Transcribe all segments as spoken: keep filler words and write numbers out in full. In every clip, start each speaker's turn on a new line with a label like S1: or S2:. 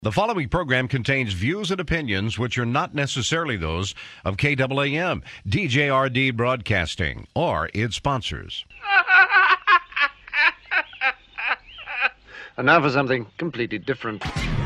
S1: The following program contains views and opinions which are not necessarily those of K A A M, D J R D Broadcasting, or its sponsors.
S2: And now for something completely different.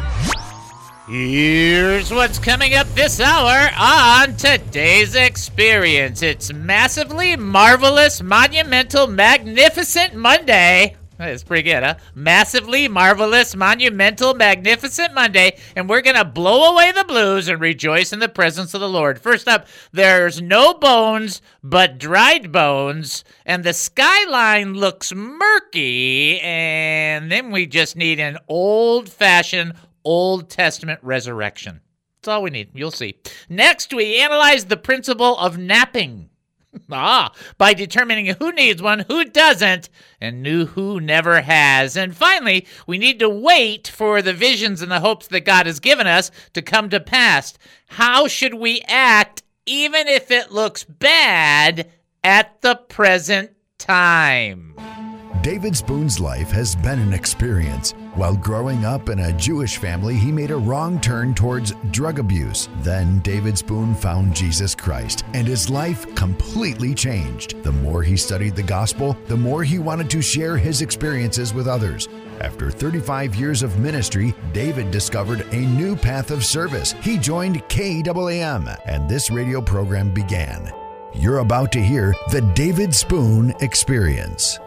S3: Here's what's coming up this hour on today's experience. It's massively marvelous, monumental, magnificent Monday. That's pretty good, huh? Massively marvelous, monumental, magnificent Monday, and we're going to blow away the blues and rejoice in the presence of the Lord. First up, there's no bones but dried bones, and the skyline looks murky, and then we just need an old-fashioned Old Testament resurrection. That's all we need. You'll see. Next, we analyze the principle of napping. Ah, by determining who needs one, who doesn't, and who never has. And finally, we need to wait for the visions and the hopes that God has given us to come to pass. How should we act, even if it looks bad, at the present time?
S4: David Spoon's life has been an experience. While growing up in a Jewish family, he made a wrong turn towards drug abuse. Then David Spoon found Jesus Christ, and his life completely changed. The more he studied the gospel, the more he wanted to share his experiences with others. After thirty-five years of ministry, David discovered a new path of service. He joined K A A M, and this radio program began. You're about to hear the David Spoon Experience.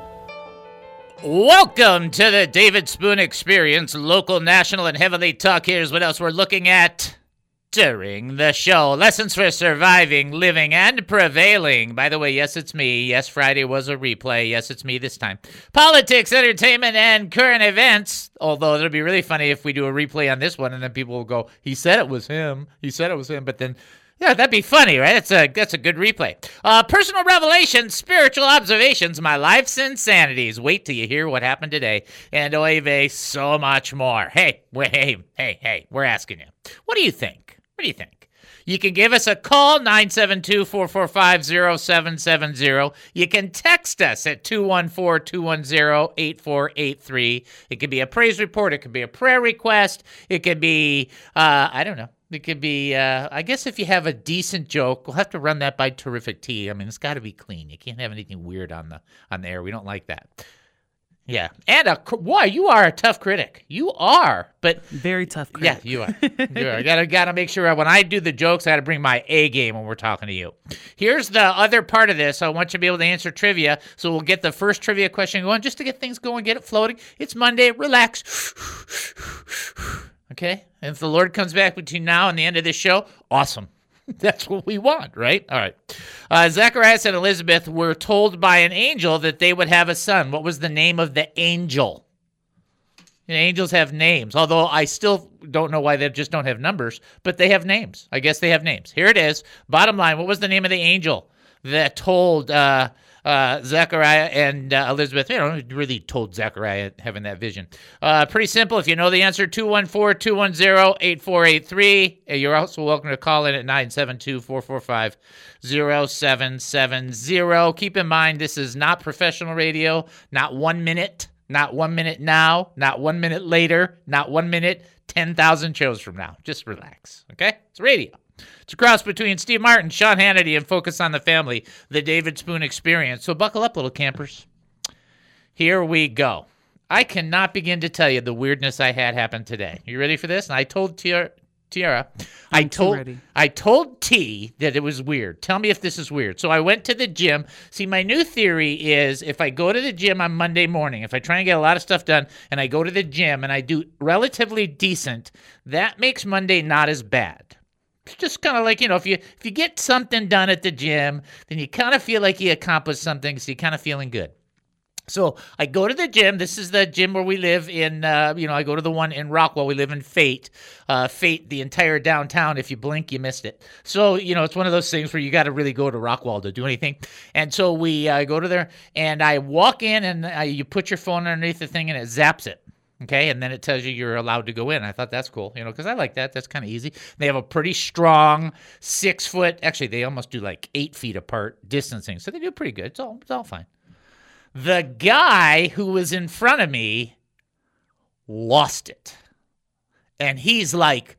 S3: Welcome to the David Spoon Experience, local, national, and heavenly talk. Here's what else we're looking at during the show. Lessons for surviving, living, and prevailing. By the way, yes, it's me. Yes, Friday was a replay. Yes, it's me this time. Politics, entertainment, and current events. Although it'll be really funny if we do a replay on this one, and then people will go, he said it was him. He said it was him. But then, yeah, that'd be funny, right? That's a that's a good replay. Uh, personal revelations, spiritual observations, my life's insanities. Wait till you hear what happened today. And oy vey, so much more. Hey, wait, hey, hey, hey, we're asking you. What do you think? What do you think? You can give us a call, nine seven two, four four five, zero seven seven zero. You can text us at two one four, two one zero, eight four eight three. It could be a praise report. It could be a prayer request. It could be, uh, I don't know. It could be, uh, I guess if you have a decent joke, we'll have to run that by Terrific T. I mean, it's got to be clean. You can't have anything weird on the on the air. We don't like that. Yeah. And, a, boy, you are a tough critic. You are. But
S5: Very tough critic.
S3: Yeah, you are. You are. I gotta, gotta make sure when I do the jokes, I got to bring my A game when we're talking to you. Here's the other part of this. I want you to be able to answer trivia. So we'll get the first trivia question going just to get things going, get it floating. It's Monday. Relax. Okay? And if the Lord comes back between now and the end of this show, awesome. That's what we want, right? All right. Uh, Zacharias and Elizabeth were told by an angel that they would have a son. What was the name of the angel? And angels have names, although I still don't know why they just don't have numbers, but they have names. I guess they have names. Here it is. Bottom line, what was the name of the angel that told uh, uh, Zechariah and uh, Elizabeth? You know, really told Zechariah having that vision. Uh, pretty simple. If you know the answer, two one four, two one zero, eight four eight three. You're also welcome to call in at nine seven two, four four five, zero seven seven zero. Keep in mind, this is not professional radio, not one minute. Not one minute now, not one minute later, not one minute, ten thousand shows from now. Just relax, okay? It's radio. It's a cross between Steve Martin, Sean Hannity, and Focus on the Family, the David Spoon Experience. So buckle up, little campers. Here we go. I cannot begin to tell you the weirdness I had happen today. You ready for this? And I told Tiara, Tiara I told
S5: ready.
S3: I told T that it was weird. Tell me if this is weird. So I went to the gym. See, my new theory is if I go to the gym on Monday morning, if I try and get a lot of stuff done, and I go to the gym and I do relatively decent, that makes Monday not as bad. It's just kind of like, you know, if you if you get something done at the gym, then you kind of feel like you accomplished something, so you're kind of feeling good. So I go to the gym. This is the gym where we live in, uh, you know, I go to the one in Rockwell. We live in Fate. Uh, Fate, the entire downtown. If you blink, you missed it. So, you know, it's one of those things where you got to really go to Rockwell to do anything. And so we uh, go to there, and I walk in, and uh, you put your phone underneath the thing, and it zaps it. Okay, and then it tells you you're allowed to go in. I thought that's cool, you know, because I like that. That's kind of easy. They have a pretty strong six foot. Actually, they almost do like eight feet apart distancing. So they do pretty good. It's all, it's all fine. The guy who was in front of me lost it. And he's like,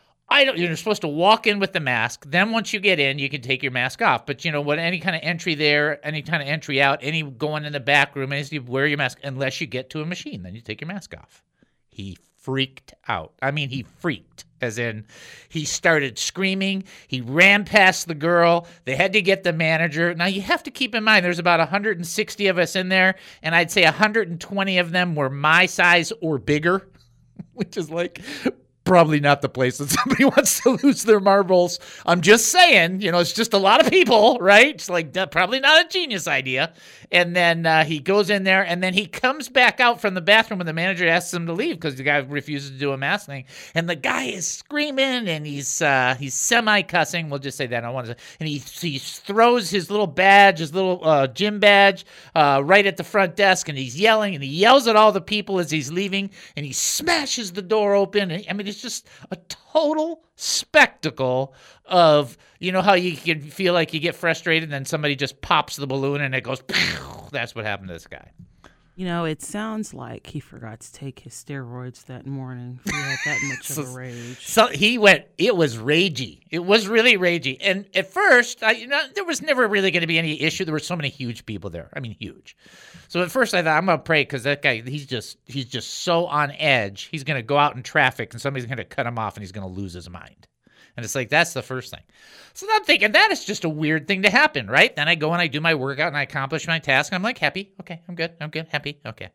S3: I don't, you're supposed to walk in with the mask. Then once you get in, you can take your mask off. But you know what? Any kind of entry there, any kind of entry out, any going in the back room, is you wear your mask unless you get to a machine. Then you take your mask off. He freaked out. I mean, he freaked, as in he started screaming. He ran past the girl. They had to get the manager. Now, you have to keep in mind, there's about one hundred sixty of us in there, and I'd say one hundred twenty of them were my size or bigger, which is like probably not the place that somebody wants to lose their marbles. I'm just saying, you know, it's just a lot of people, right? It's like probably not a genius idea. And then uh, he goes in there, and then he comes back out from the bathroom when the manager asks him to leave because the guy refuses to do a mask thing. And the guy is screaming, and he's uh, he's semi-cussing. We'll just say that. I want to. And he he throws his little badge, his little uh, gym badge, uh, right at the front desk, and he's yelling, and he yells at all the people as he's leaving, and he smashes the door open. And, I mean, it's just a total spectacle of, you know how you can feel like you get frustrated and then somebody just pops the balloon and it goes, that's what happened to this guy.
S5: You know, it sounds like he forgot to take his steroids that morning. He had that much
S3: so,
S5: of a rage.
S3: So he went, it was ragey. It was really ragey. And at first, I, you know, there was never really going to be any issue. There were so many huge people there. I mean, huge. So at first I thought, I'm going to pray because that guy, he's just he's just so on edge. He's going to go out in traffic and somebody's going to cut him off and he's going to lose his mind. And it's like, that's the first thing. So I'm thinking that is just a weird thing to happen, right? Then I go and I do my workout and I accomplish my task. And I'm like, happy. Okay, I'm good. I'm good. Happy. Okay.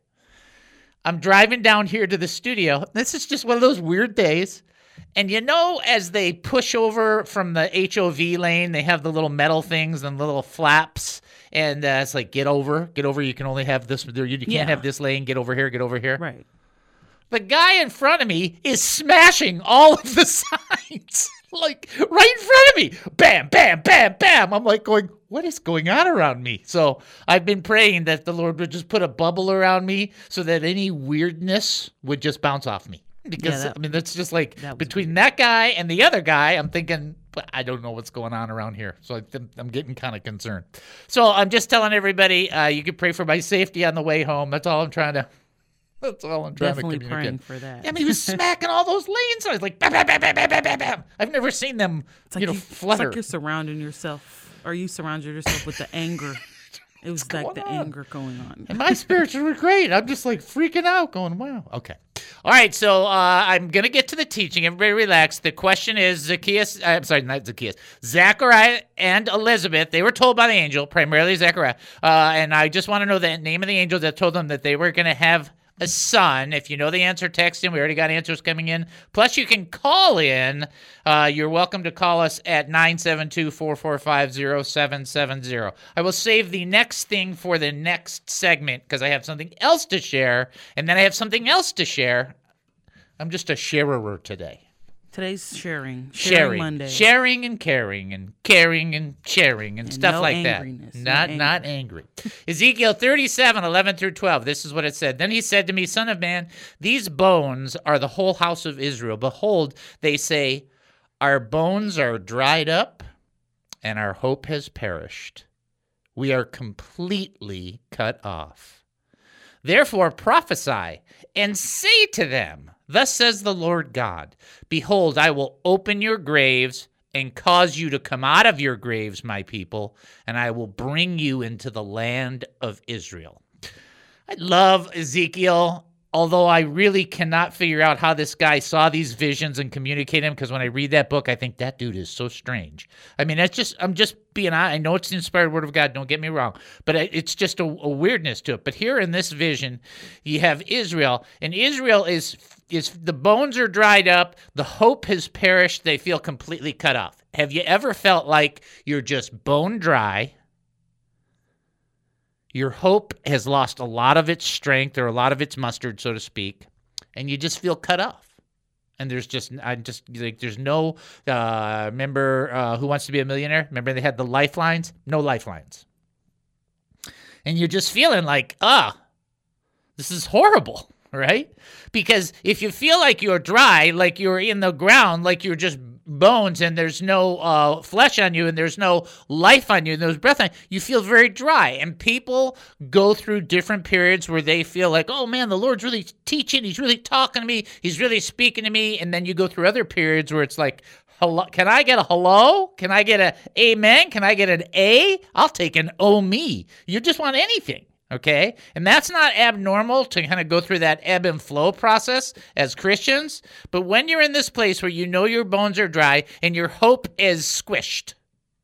S3: I'm driving down here to the studio. This is just one of those weird days. And you know, as they push over from the H O V lane, they have the little metal things and little flaps. And uh, it's like, get over, get over. You can only have this. You can't
S5: Yeah.
S3: have this lane. Get over here, get over here.
S5: Right.
S3: The guy in front of me is smashing all of the signs, like right in front of me. Bam, bam, bam, bam. I'm like going, what is going on around me? So I've been praying that the Lord would just put a bubble around me so that any weirdness would just bounce off me. Because,
S5: Yeah, that-
S3: I mean, that's just like
S5: that was
S3: between
S5: weird.
S3: that guy and the other guy, I'm thinking, "But I don't know what's going on around here. So I th- I'm getting kind of concerned. So I'm just telling everybody, uh, you can pray for my safety on the way home. That's all I'm trying to That's all I'm trying
S5: Definitely
S3: to
S5: praying
S3: communicate.
S5: for that.
S3: Yeah, I mean, he was smacking all those lanes. I was like, bam, bam, bam, bam, bam, bam, bam, bam. I've never seen them,
S5: It's like
S3: you know,
S5: you-
S3: flutter.
S5: It's like you're surrounding yourself, or you surrounded yourself with the anger. It was like
S3: going
S5: the
S3: on?
S5: anger going on.
S3: And my spirits were great. I'm just like freaking out, going, wow. Okay. All right, so uh, I'm going to get to the teaching. Everybody relax. The question is Zacchaeus, uh, I'm sorry, not Zacchaeus, Zachariah and Elizabeth, they were told by the angel, primarily Zachariah, uh, and I just want to know the name of the angel that told them that they were going to have a son. If you know the answer, text in. We already got answers coming in. Plus, you can call in. Uh, you're welcome to call us at nine seven two, four four five, zero seven seven zero. I will save the next thing for the next segment because I have something else to share, and then I have something else to share. I'm just a sharer today.
S5: Today's sharing. Sharing,
S3: Sharing,
S5: Monday.
S3: sharing and caring and caring and sharing and,
S5: And
S3: stuff
S5: no
S3: like
S5: angriness,
S3: that.
S5: no
S3: Not
S5: anger.
S3: not angry. Ezekiel thirty-seven, eleven through twelve. This is what it said. Then he said to me, Son of man, these bones are the whole house of Israel. Behold, they say, our bones are dried up and our hope has perished. We are completely cut off. Therefore prophesy and say to them, Thus says the Lord God, Behold, I will open your graves and cause you to come out of your graves, my people, and I will bring you into the land of Israel. I love Ezekiel, although I really cannot figure out how this guy saw these visions and communicated them, because when I read that book, I think that dude is so strange. I mean, that's just, I'm just being honest. I know it's the inspired word of God, don't get me wrong, but it's just a, a weirdness to it. But here in this vision, you have Israel, and Israel is, is the bones are dried up, the hope has perished, they feel completely cut off. Have you ever felt like you're just bone dry? Your hope has lost a lot of its strength or a lot of its mustard, so to speak, and you just feel cut off. And there's just, I just like, there's no. Uh, remember uh, Who Wants to Be a Millionaire? Remember they had the lifelines? No lifelines. And you're just feeling like, ah, this is horrible, right? Because if you feel like you're dry, like you're in the ground, like you're just bones and there's no uh, flesh on you and there's no life on you and there's breath on you, you feel very dry. And people go through different periods where they feel like, oh man, the Lord's really teaching, he's really talking to me, he's really speaking to me. And then you go through other periods where it's like, hello, can I get a hello? Can I get a amen? Can I get an A? I'll take an oh me. You just want anything. Okay? And that's not abnormal to kind of go through that ebb and flow process as Christians. But when you're in this place where you know your bones are dry and your hope is squished,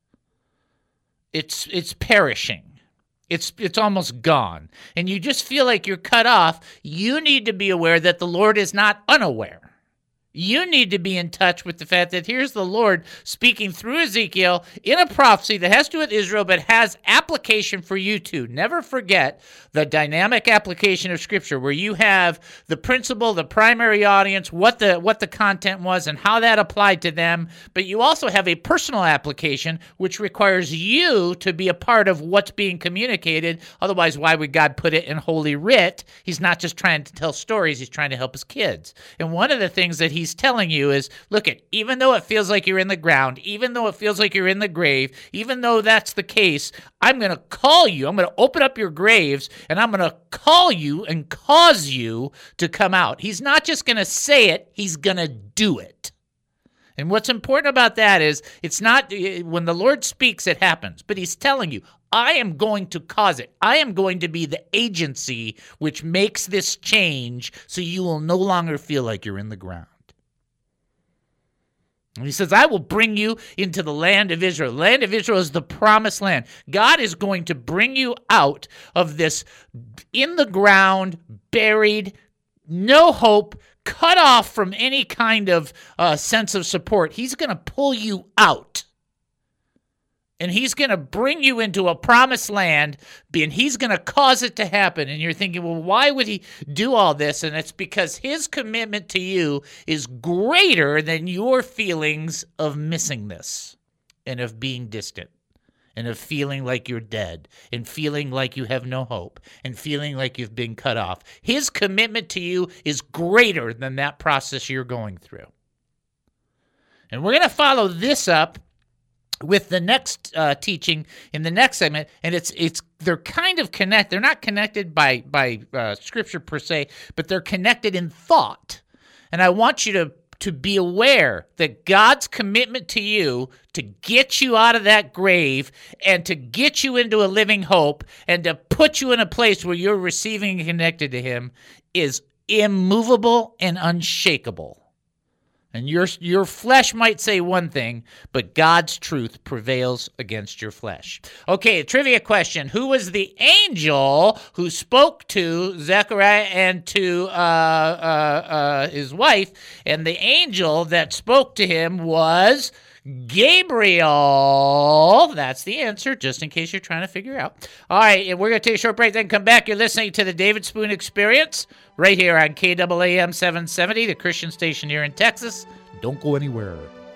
S3: it's it's perishing. It's it's almost gone. And you just feel like you're cut off. You need to be aware that the Lord is not unaware. You need to be in touch with the fact that here's the Lord speaking through Ezekiel in a prophecy that has to do with Israel, but has application for you too. Never forget the dynamic application of Scripture, where you have the principle, the primary audience, what the what the content was, and how that applied to them. But you also have a personal application, which requires you to be a part of what's being communicated. Otherwise, why would God put it in Holy Writ? He's not just trying to tell stories. He's trying to help his kids. And one of the things that he He's telling you is, look, it, even though it feels like you're in the ground, even though it feels like you're in the grave, even though that's the case, I'm going to call you. I'm going to open up your graves, and I'm going to call you and cause you to come out. He's not just going to say it. He's going to do it. And what's important about that is it's not when the Lord speaks, it happens. But he's telling you, I am going to cause it. I am going to be the agency which makes this change so you will no longer feel like you're in the ground. And he says, I will bring you into the land of Israel. The land of Israel is the promised land. God is going to bring you out of this in the ground, buried, no hope, cut off from any kind of uh, sense of support. He's going to pull you out. And he's going to bring you into a promised land, and he's going to cause it to happen. And you're thinking, well, why would he do all this? And it's because his commitment to you is greater than your feelings of missing this and of being distant and of feeling like you're dead and feeling like you have no hope and feeling like you've been cut off. His commitment to you is greater than that process you're going through. And we're going to follow this up with the next uh, teaching in the next segment, and it's it's they're kind of connected. They're not connected by by uh, Scripture per se, but they're connected in thought. And I want you to to be aware that God's commitment to you to get you out of that grave and to get you into a living hope and to put you in a place where you're receiving and connected to Him is immovable and unshakable. And your your flesh might say one thing, but God's truth prevails against your flesh. Okay, a trivia question. Who was the angel who spoke to Zechariah and to uh, uh, uh, his wife? And the angel that spoke to him was Gabriel. That's the answer, just in case you're trying to figure out. All right, and we're going to take a short break, then come back. You're listening to the David Spoon Experience right here on K A A M seven seventy, the Christian station here in Texas. Don't go anywhere.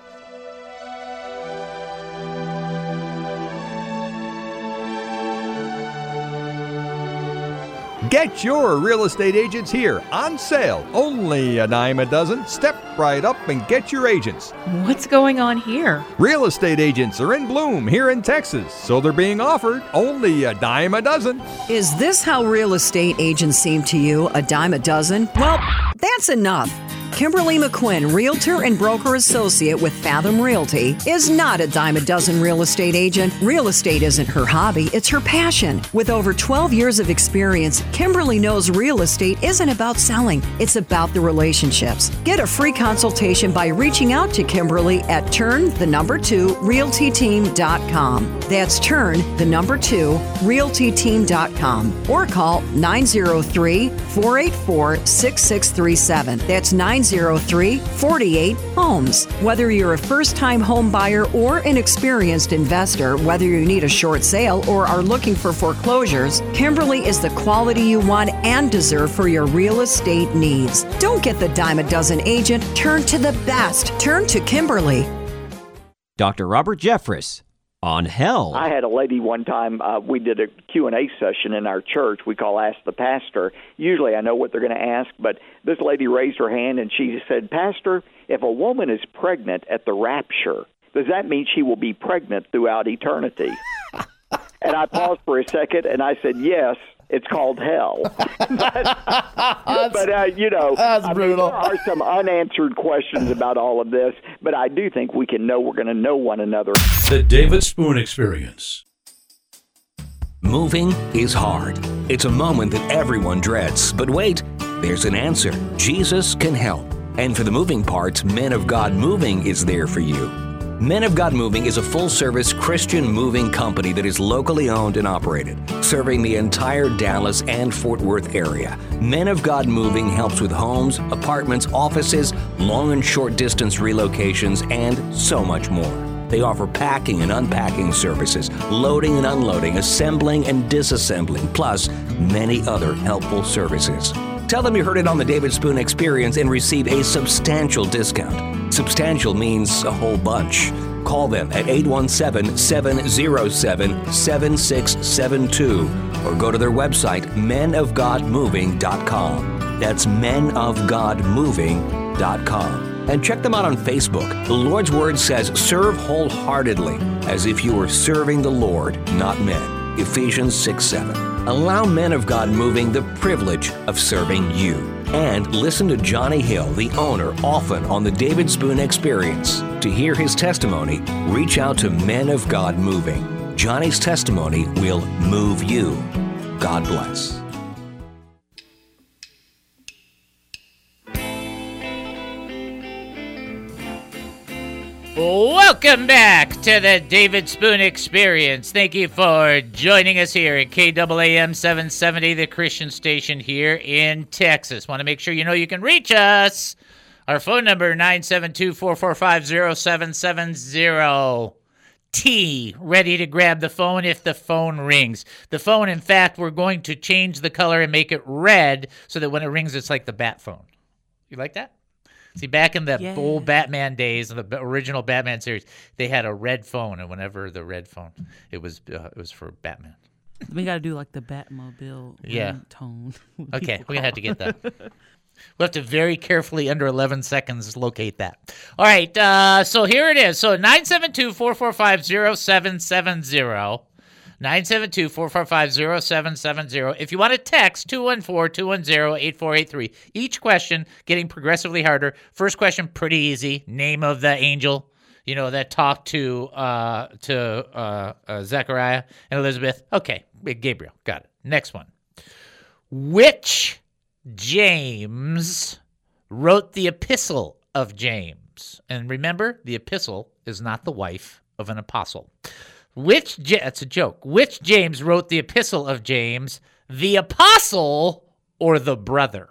S6: Get your real estate agents here on sale. Only a dime a dozen. Step right up and get your agents.
S7: What's going on here?
S6: Real estate agents are in bloom here in Texas, so they're being offered only a dime a dozen.
S8: Is this how real estate agents seem to you, a dime a dozen? Well, that's enough. Kimberly McQuinn, Realtor and Broker Associate with Fathom Realty, is not a dime a dozen real estate agent. Real estate isn't her hobby, it's her passion. With over twelve years of experience, Kimberly knows real estate isn't about selling, it's about the relationships. Get a free consultation by reaching out to Kimberly at turn the number two realty team dot com. That's turn the number two realty team dot com or call nine zero three, four eight four, six six three seven. That's nine zero three, four eight, homes. Whether you're a first-time home buyer or an experienced investor, whether you need a short sale or are looking for foreclosures, Kimberly is the quality you want and deserve for your real estate needs. Don't get the dime a dozen agent. Turn to the best. Turn to Kimberly.
S9: Doctor Robert Jeffress, on hell.
S10: I had a lady one time, uh, we did a Q and A session in our church we call Ask the Pastor. Usually I know what they're going to ask, but this lady raised her hand and she said, Pastor, if a woman is pregnant at the rapture, does that mean she will be pregnant throughout eternity? And I paused for a second and I said, yes. It's called hell. but, uh, you know,
S9: that's
S10: I
S9: brutal.
S10: mean, there are some unanswered questions about all of this, but I do think we can know we're going to know one another.
S11: The David Spoon Experience.
S12: Moving is hard. It's a moment that everyone dreads. But wait, there's an answer. Jesus can help. And for the moving parts, Men of God Moving is there for you. Men of God Moving is a full-service Christian moving company that is locally owned and operated, serving the entire Dallas and Fort Worth area. Men of God Moving helps with homes, apartments, offices, long and short distance relocations, and so much more. They offer packing and unpacking services, loading and unloading, assembling and disassembling, plus many other helpful services. Tell them you heard it on the David Spoon Experience and receive a substantial discount. Substantial means a whole bunch. Call them at eight one seven, seven zero seven, seven six seven two or go to their website, men of god moving dot com. That's men of god moving dot com. And check them out on Facebook. The Lord's Word says, serve wholeheartedly, as if you were serving the Lord, not men. Ephesians six seven. Allow Men of God Moving the privilege of serving you. And listen to Johnny Hill, the owner, often on the David Spoon Experience. To hear his testimony, reach out to Men of God Moving. Johnny's testimony will move you. God bless.
S3: Welcome back to the David Spoon Experience. Thank you for joining us here at K A A M seven seventy, the Christian station here in Texas. Want to make sure you know you can reach us. Our phone number, nine seven two, four four five, zero seven seven zero. T, ready to grab the phone if the phone rings. The phone, in fact, we're going to change the color and make it red so that when it rings, it's like the bat phone. You like that? See, back in the yeah. old Batman days, in the original Batman series, they had a red phone, and whenever the red phone, it was uh, it was for Batman.
S5: We got to do like the Batmobile
S3: yeah.
S5: tone.
S3: Okay, we're going to have to get that. We'll have to very carefully, under eleven seconds, locate that. All right, uh, so here it is. So nine seven two, four four five, zero seven seven zero. nine seven two, four four five, zero seven seven zero. If you want to text, two one four, two one zero, eight four eight three. Each question getting progressively harder. First question, pretty easy. Name of the angel, you know, that talked to uh, to uh, uh, Zechariah and Elizabeth. Okay, Gabriel, got it. Next one. Which James wrote the epistle of James? And remember, the epistle is not the wife of an apostle. Which, that's a joke. Which James wrote the epistle of James, the apostle or the brother?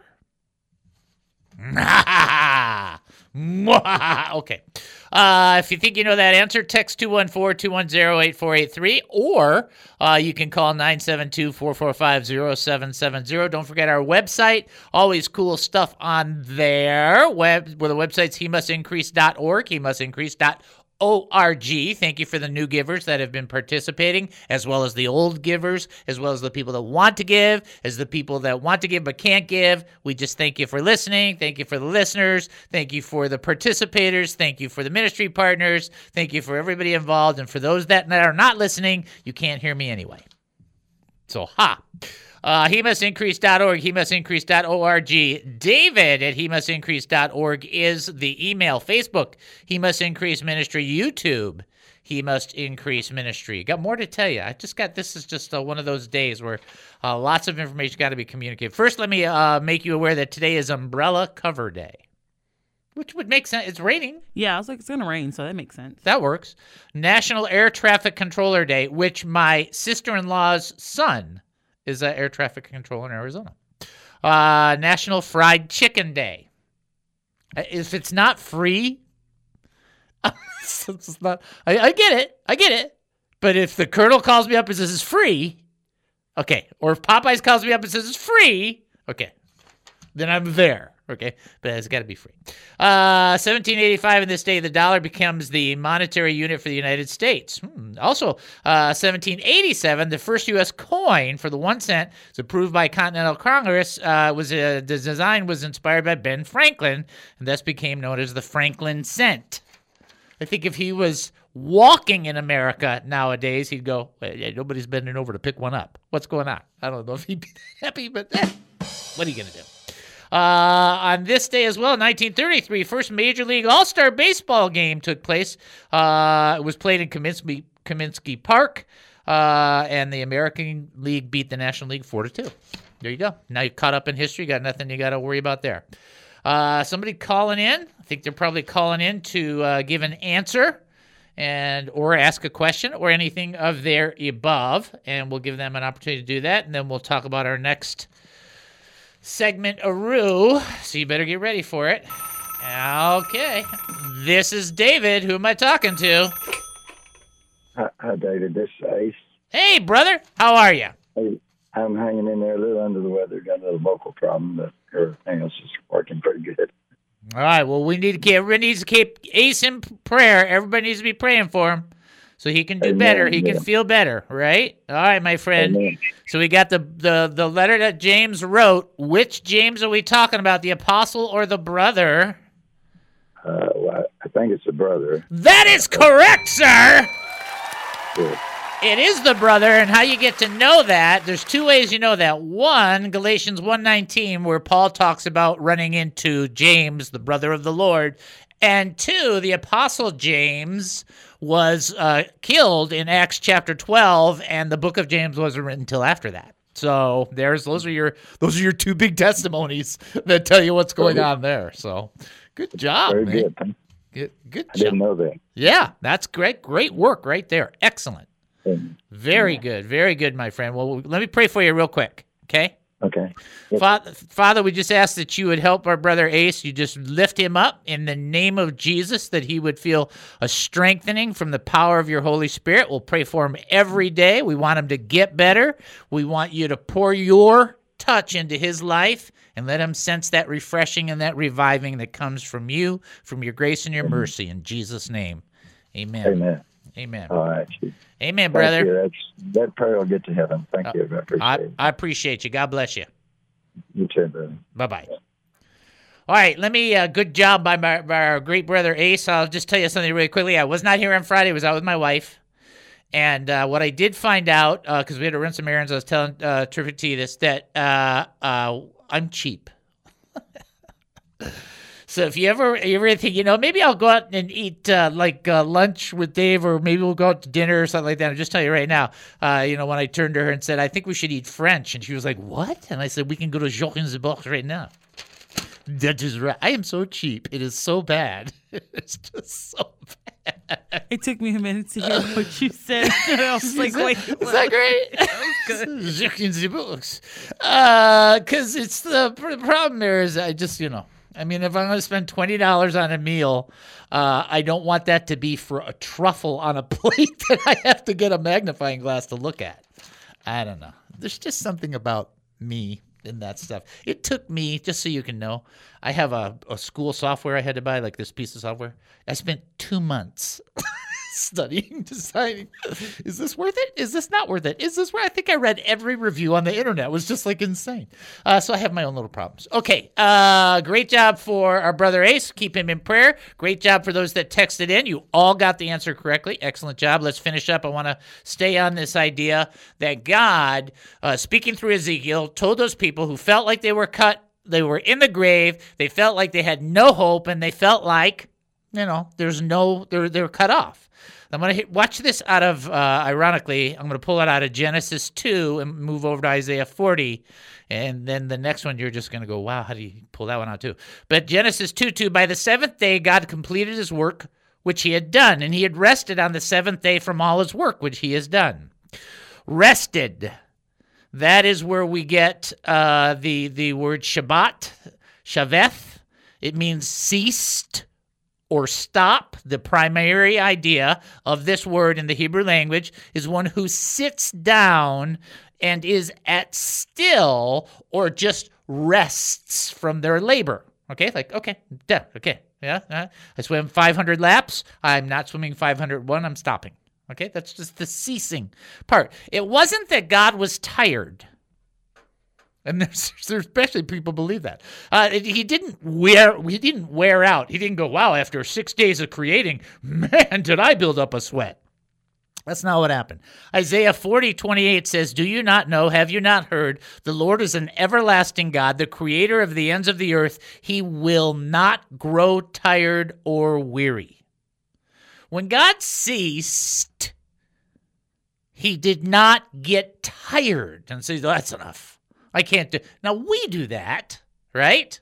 S3: Okay. Uh, if you think you know that answer, text two one four, two one zero, eight four eight three, or uh, you can call nine seven two, four four five, zero seven seven zero. Don't forget our website. Always cool stuff on there. Web, where the website's he must increase dot org, he must increase dot org. O R G. Thank you for the new givers that have been participating, as well as the old givers, as well as the people that want to give, as the people that want to give but can't give. We just thank you for listening. Thank you for the listeners. Thank you for the participators. Thank you for the ministry partners. Thank you for everybody involved. And for those that are not listening, you can't hear me anyway. So, ha. Uh, he must increase dot org, he must increase dot org. David at he must increase dot org is the email. Facebook, He Must Increase Ministry. YouTube, He Must Increase Ministry. Got more to tell you. I just got, this is just uh, one of those days where uh, lots of information got to be communicated. First, let me uh, make you aware that today is Umbrella Cover Day, which would make sense. It's raining.
S5: Yeah, I was like, it's going to rain, so that makes sense.
S3: That works. National Air Traffic Controller Day, which my sister-in-law's son is an air traffic controller in Arizona. Uh, National Fried Chicken Day. If it's not free, it's not. I, I get it. I get it. But if the Colonel calls me up and says it's free, okay. Or if Popeyes calls me up and says it's free, okay. Then I'm there. Okay, but it's got to be free. Uh, seventeen eighty-five, in this day, the dollar becomes the monetary unit for the United States. Hmm. Also, uh, seventeen eighty-seven, the first U S coin for the one cent was approved by Continental Congress. Uh, was uh, the design was inspired by Ben Franklin, and thus became known as the Franklin cent. I think if he was walking in America nowadays, he'd go, well, yeah, nobody's bending over to pick one up. What's going on? I don't know if he'd be happy, but eh, what are you going to do? Uh, on this day as well, nineteen thirty-three, first Major League All-Star Baseball game took place. Uh, it was played in Kaminsky, Kaminsky Park, uh, and the American League beat the National League four to two. There you go. Now you're caught up in history. Got nothing you got to worry about there. Uh, somebody calling in. I think they're probably calling in to uh, give an answer and or ask a question or anything of their above, and we'll give them an opportunity to do that, and then we'll talk about our next segment, Aru, so you better get ready for it. Okay. This is David. Who am I talking to?
S9: Hi, hi David. This is Ace.
S3: Hey, brother. How are you?
S9: Hey, I'm hanging in there a little under the weather. Got a little vocal problem, but everything else is working pretty good.
S3: All right. Well, we need to keep, everybody needs to keep Ace in prayer. Everybody needs to be praying for him so he can do Amen. better. He yeah. can feel better, right? All right, my friend. Amen. So we got the, the, the letter that James wrote. Which James are we talking about, the apostle or the brother?
S9: Uh, well, I think it's the brother.
S3: That is correct, sir.
S9: Good.
S3: It is the brother, and how you get to know that, there's two ways you know that. One, Galatians one nineteen, where Paul talks about running into James, the brother of the Lord. And two, the apostle James was uh, killed in Acts chapter twelve, and the book of James wasn't written until after that. So there's those are your those are your two big testimonies that tell you what's going on there. So good job,
S9: Very
S3: man.
S9: good.
S3: Good, good
S9: I
S3: job.
S9: didn't know that.
S3: Yeah, that's great. Great work right there. Excellent.
S9: Amen.
S3: Very good. Very good, my friend. Well, let me pray for you real quick, okay?
S9: Okay.
S3: Father, Father, we just ask that you would help our brother Ace. You just lift him up in the name of Jesus, that he would feel a strengthening from the power of your Holy Spirit. We'll pray for him every day. We want him to get better. We want you to pour your touch into his life and let him sense that refreshing and that reviving that comes from you, from your grace and your
S9: Amen.
S3: mercy. In Jesus' name, amen.
S9: Amen.
S3: Amen.
S9: All right.
S3: Amen, brother.
S9: Thank you. That's, that prayer will get to heaven. Thank uh, you. I appreciate
S3: I,
S9: it.
S3: I appreciate you. God bless you.
S9: You too, brother.
S3: Bye-bye. All right, let me, uh, good job by, my, by our great brother Ace. I'll just tell you something really quickly. I was not here on Friday. I was out with my wife. And uh, what I did find out, because uh, we had to run some errands, I was telling uh, Terrific T this, that uh, uh, I'm cheap. So if you ever, you ever think, you know, maybe I'll go out and eat uh, like uh, lunch with Dave, or maybe we'll go out to dinner or something like that. I'll just tell you right now, uh, you know, when I turned to her and said, I think we should eat French. And she was like, what? And I said, we can go to Joachimsburg right now. That is right. I am so cheap. It is so bad. It's just so bad.
S5: It took me a minute to hear what you said. I was like, wait.
S3: Is that great? That was good. Because uh, it's the, the problem there is I just, you know, I mean, if I'm going to spend twenty dollars on a meal, uh, I don't want that to be for a truffle on a plate that I have to get a magnifying glass to look at. I don't know. There's just something about me and that stuff. It took me, just so you can know, I have a, a school software I had to buy, like this piece of software. I spent two months studying, deciding, is this worth it? Is this not worth it? Is this where I think I read every review on the internet? It was just like insane. Uh, so I have my own little problems. Okay. Uh, great job for our brother Ace. Keep him in prayer. Great job for those that texted in. You all got the answer correctly. Excellent job. Let's finish up. I want to stay on this idea that God, uh, speaking through Ezekiel, told those people who felt like they were cut, they were in the grave, they felt like they had no hope, and they felt like, you know, there's no, they're, they're cut off. I'm going to watch this out of, uh, ironically, I'm going to pull it out of Genesis two and move over to Isaiah forty. And then the next one, you're just going to go, wow, how do you pull that one out too? But Genesis two two, by the seventh day, God completed his work, which he had done. And he had rested on the seventh day from all his work, which he has done. Rested. That is where we get uh, the, the word Shabbat, Shaveth. It means ceased or stop. The primary idea of this word in the Hebrew language is one who sits down and is at still or just rests from their labor. Okay, like, okay, done. Okay, yeah. Uh, I swam five hundred laps. I'm not swimming five hundred one. I'm stopping. Okay, that's just the ceasing part. It wasn't that God was tired. And there's, there's especially people believe that. Uh, he didn't wear he didn't wear out. He didn't go, wow, after six days of creating, man, did I build up a sweat. That's not what happened. Isaiah forty twenty-eight says, do you not know, have you not heard, the Lord is an everlasting God, the creator of the ends of the earth. He will not grow tired or weary. When God ceased, he did not get tired and say, that's enough. I can't do. Now we do that, right?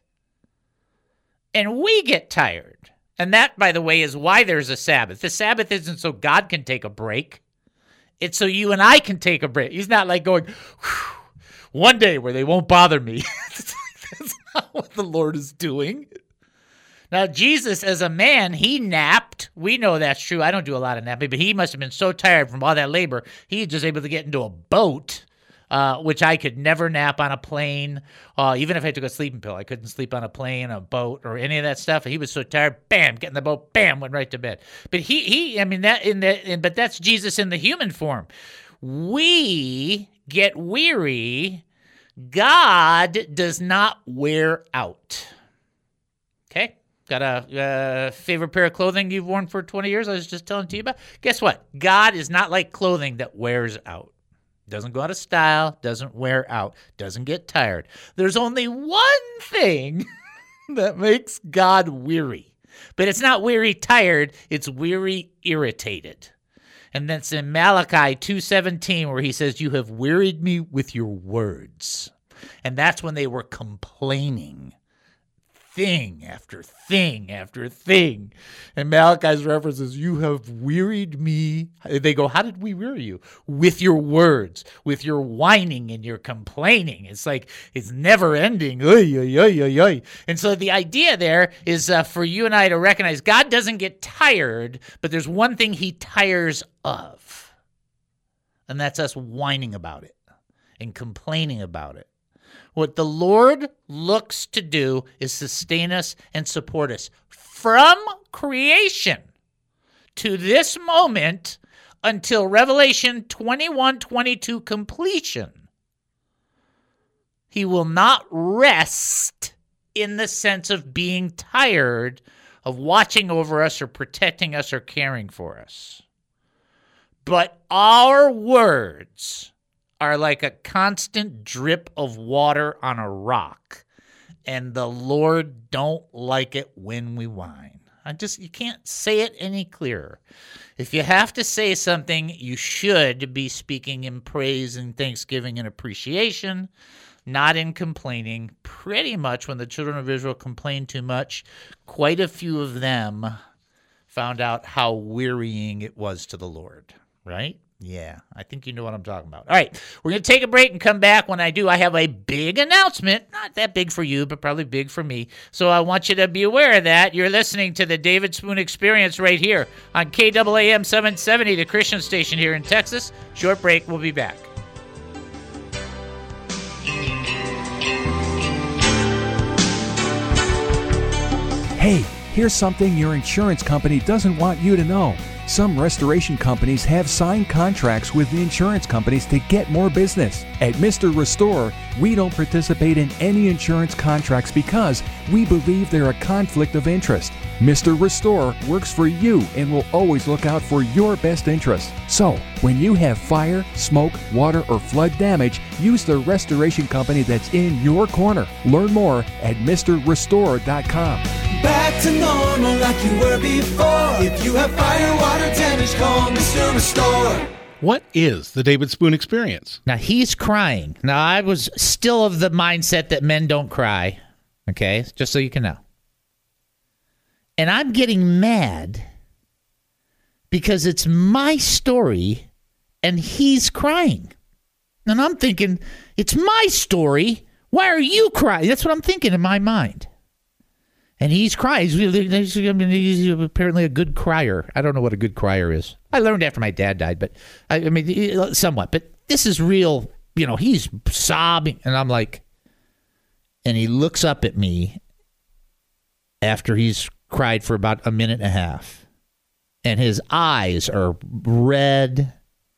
S3: And we get tired. And that, by the way, is why there's a Sabbath. The Sabbath isn't so God can take a break. It's so you and I can take a break. He's not like going, one day where they won't bother me. That's not what the Lord is doing. Now, Jesus, as a man, he napped. We know that's true. I don't do a lot of napping, but he must have been so tired from all that labor, he was just able to get into a boat, uh, which I could never nap on a plane. Uh, even if I took a sleeping pill, I couldn't sleep on a plane, a boat, or any of that stuff. He was so tired, bam, get in the boat, bam, went right to bed. But he, he, I mean, that in the, in, but that's Jesus in the human form. We get weary. God does not wear out. Okay? Got a uh, favorite pair of clothing you've worn for twenty years I was just telling to you about? Guess what? God is not like clothing that wears out. Doesn't go out of style, doesn't wear out, doesn't get tired. There's only one thing that makes God weary. But it's not weary tired, it's weary irritated. And that's in Malachi two seventeen where he says, you have wearied me with your words. And that's when they were complaining. Thing after thing after thing. And Malachi's reference is, you have wearied me. They go, how did we weary you? With your words, with your whining and your complaining. It's like, it's never ending. Oy, oy, oy, oy, oy. And so the idea there is uh, for you and I to recognize God doesn't get tired, but there's one thing he tires of. And that's us whining about it and complaining about it. What the Lord looks to do is sustain us and support us from creation to this moment until Revelation twenty-one twenty-two completion. He will not rest in the sense of being tired of watching over us or protecting us or caring for us. But our words are like a constant drip of water on a rock, and the Lord don't like it when we whine. I just, you can't say it any clearer. If you have to say something, you should be speaking in praise and thanksgiving and appreciation, not in complaining. Pretty much when the children of Israel complained too much, quite a few of them found out how wearying it was to the Lord, right? Yeah, I think you know what I'm talking about. All right, we're going to take a break and come back. When I do, I have a big announcement. Not that big for you, but probably big for me. So I want you to be aware of that. You're listening to the David Spoon Experience right here on K A A M seven seventy, the Christian station here in Texas. Short break, we'll be back.
S6: Hey, here's something your insurance company doesn't want you to know. Some restoration companies have signed contracts with the insurance companies to get more business. At Mister Restore, we don't participate in any insurance contracts because we believe they're a conflict of interest. Mister Restore works for you and will always look out for your best interest. So, when you have fire, smoke, water, or flood damage, use the restoration company that's in your corner. Learn more at Mister Restore dot com.
S13: Back to normal like you were before. If you have fire, water damage, call Mister Restore.
S14: What is the David Spoon Experience?
S3: Now, he's crying. Now, I was still of the mindset that men don't cry, okay? Just so you can know. And I'm getting mad because it's my story and he's crying. And I'm thinking, it's my story. Why are you crying? That's what I'm thinking in my mind. And he's crying. He's, I mean, he's apparently a good crier. I don't know what a good crier is. I learned after my dad died, but I, I mean, somewhat. But this is real. You know, he's sobbing. And I'm like, and he looks up at me after he's cried for about a minute and a half. And his eyes are red.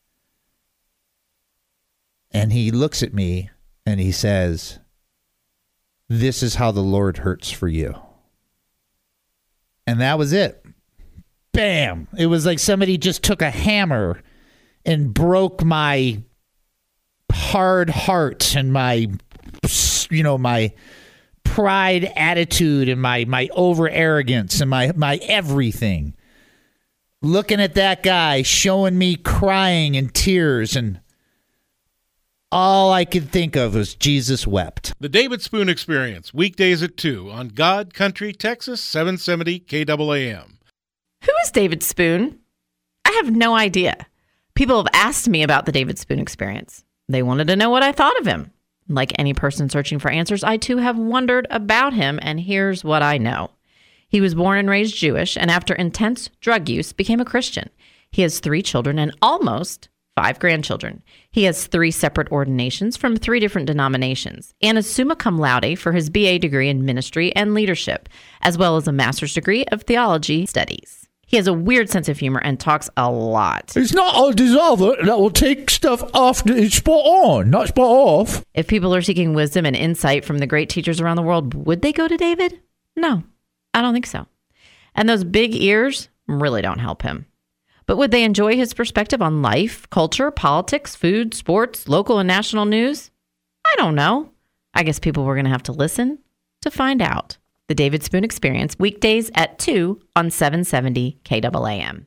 S3: And he looks at me and he says, "This is how the Lord hurts for you." And that was it. Bam! It was like somebody just took a hammer and broke my hard heart and my, you know, my pride attitude and my, my over arrogance and my, my everything. Looking at that guy showing me crying and tears, and all I could think of was Jesus wept.
S14: The David Spoon Experience, weekdays at two on God Country, Texas, seven seventy K A A M.
S7: Who is David Spoon? I have no idea. People have asked me about the David Spoon Experience. They wanted to know what I thought of him. Like any person searching for answers, I too have wondered about him, and here's what I know. He was born and raised Jewish, and after intense drug use, became a Christian. He has three children and almost five grandchildren. He has three separate ordinations from three different denominations, and is summa cum laude for his B A degree in ministry and leadership, as well as a master's degree of theology studies. He has a weird sense of humor and talks a lot.
S15: It's not a dissolver that will take stuff after it's spot on, not spot off.
S7: If people are seeking wisdom and insight from the great teachers around the world, would they go to David? No, I don't think so. And those big ears really don't help him. But would they enjoy his perspective on life, culture, politics, food, sports, local and national news? I don't know. I guess people were going to have to listen to find out. The David Spoon Experience, weekdays at two on seven seventy K A A M.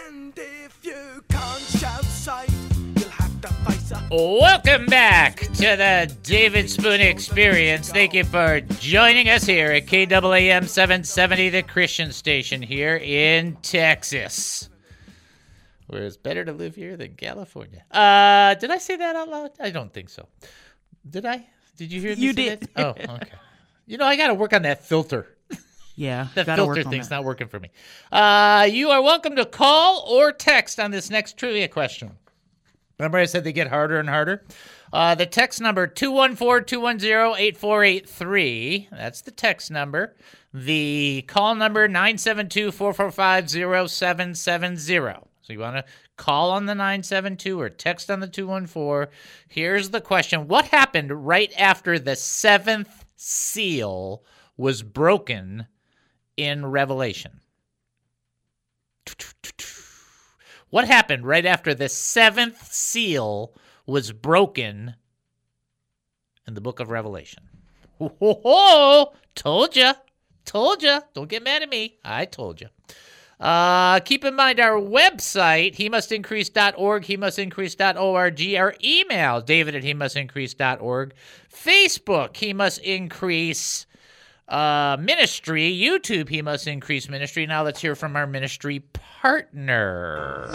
S3: Welcome back to the David Spoon Experience. Thank you for joining us here at K A A M seven seventy, the Christian station here in Texas, where it's better to live here than California. Uh, did I say that out loud? I don't think so. Did I? Did you hear me
S5: You
S3: say
S5: did.
S3: that? Oh, okay. You know, I got to work on that filter.
S5: Yeah,
S3: that
S5: gotta
S3: filter
S5: work on
S3: thing's
S5: that.
S3: not working for me. Uh, you are welcome to call or text on this next trivia question. Remember I said they get harder and harder? Uh, the text number, two one four, two one zero, eight four eight three. That's the text number. The call number, nine seven two, four four five, zero seven seven zero. So you want to call on the nine seven two or text on the two one four. Here's the question. What happened right after the seventh seal was broken in Revelation? What happened right after the seventh seal was broken in the book of Revelation? Ho, ho, ho! Told ya. Told ya. Don't get mad at me. I told you. Uh, keep in mind our website, he must increase dot org, he must increase dot org, our email, david at he must increase dot org, Facebook, He Must Increase uh, Ministry, YouTube, He Must Increase Ministry. Now let's hear from our ministry partner.